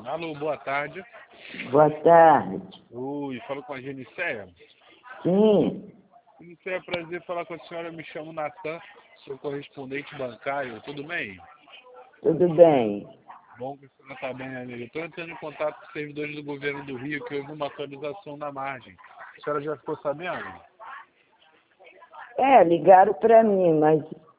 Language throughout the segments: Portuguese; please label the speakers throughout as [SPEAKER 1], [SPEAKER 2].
[SPEAKER 1] Alô, boa tarde.
[SPEAKER 2] Boa tarde.
[SPEAKER 1] Oi, falo com a Genicéia.
[SPEAKER 2] Sim,
[SPEAKER 1] Genicéia, prazer falar com a senhora. Eu me chamo Natan, sou correspondente bancário. Tudo bem?
[SPEAKER 2] tudo bem.
[SPEAKER 1] Bom que a senhora está bem, amiga. Estou entrando em contato com os servidores do governo do Rio, que houve uma atualização na margem. A senhora já ficou sabendo?
[SPEAKER 2] Ligaram para mim, mas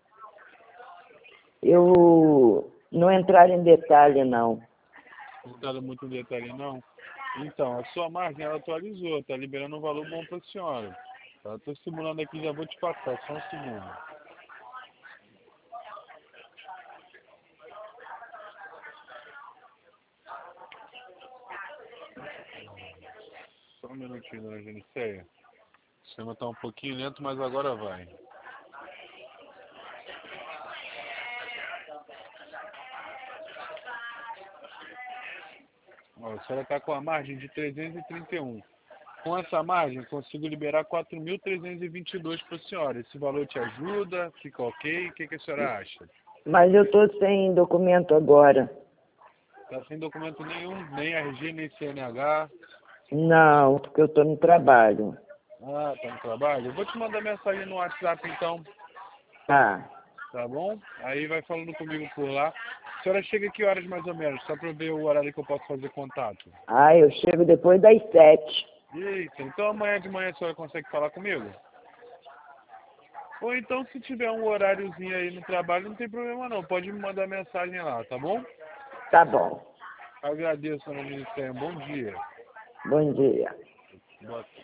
[SPEAKER 2] eu não entraram em detalhe, não.
[SPEAKER 1] Não está dando muito detalhe, não? Então, a sua margem, ela atualizou. Está liberando um valor bom para a senhora. Estou simulando aqui, já vou te passar. Só um segundo. Só um minutinho, dona Genicéia. O sistema está um pouquinho lento, mas agora vai. Ó, a senhora está com a margem de 331. Com essa margem, consigo liberar 4.322 para a senhora. Esse valor te ajuda? Fica ok? O que a senhora acha?
[SPEAKER 2] Mas eu estou sem documento agora.
[SPEAKER 1] Está sem documento nenhum, nem RG, nem CNH.
[SPEAKER 2] Não, porque eu estou no trabalho.
[SPEAKER 1] Ah, tá no trabalho? Eu vou te mandar mensagem no WhatsApp então,
[SPEAKER 2] Tá.
[SPEAKER 1] tá bom? Aí vai falando comigo por lá. A senhora chega que horas mais ou menos? Só para eu ver o horário que eu posso fazer contato.
[SPEAKER 2] Eu chego depois das 7.
[SPEAKER 1] Eita, então amanhã de manhã a senhora consegue falar comigo? Ou então se tiver um horáriozinho aí no trabalho, não tem problema não. Pode me mandar mensagem lá, tá bom?
[SPEAKER 2] Tá bom.
[SPEAKER 1] Agradeço, dona Ministério. Bom dia.
[SPEAKER 2] Bom dia.
[SPEAKER 1] Boa tarde.